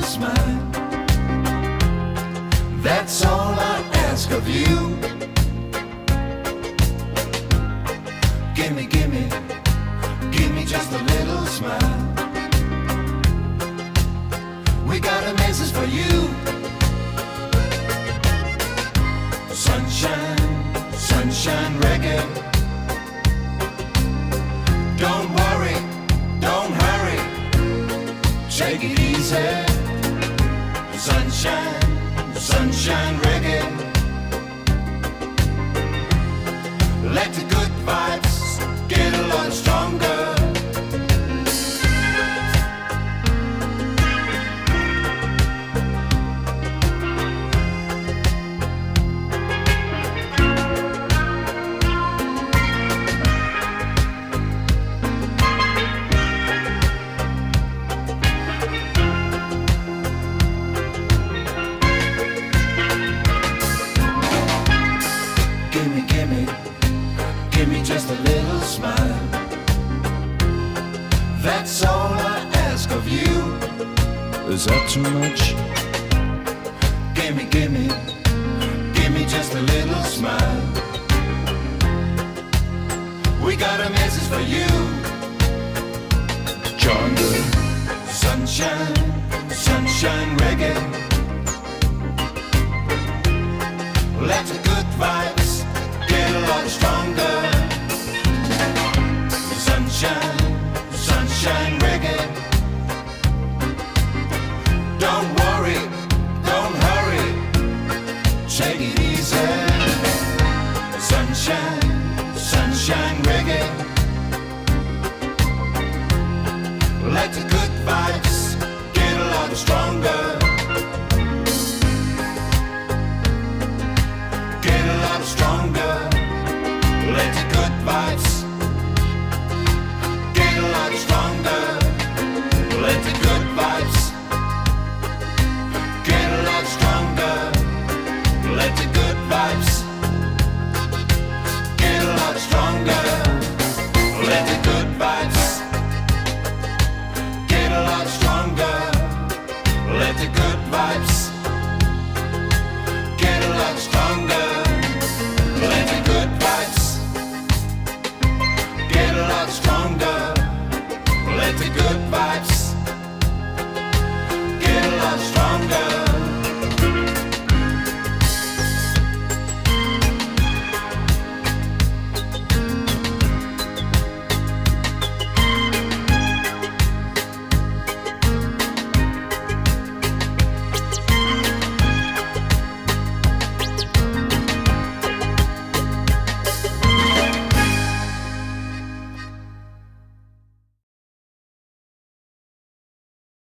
smile. That's all I ask of you. Gimme, gimme, give me just a little smile. We got a message for you. Sunshine, sunshine reggae. Don't worry, don't hurry, take it easy. Sunshine, sunshine reggae. Let the good vibes get a lot stronger. Gimme, gimme, give me just a little smile. That's all I ask of you. Is that too much? Gimme, gimme, give me just a little smile. We got a message for you. Jungle. Sunshine, sunshine reggae.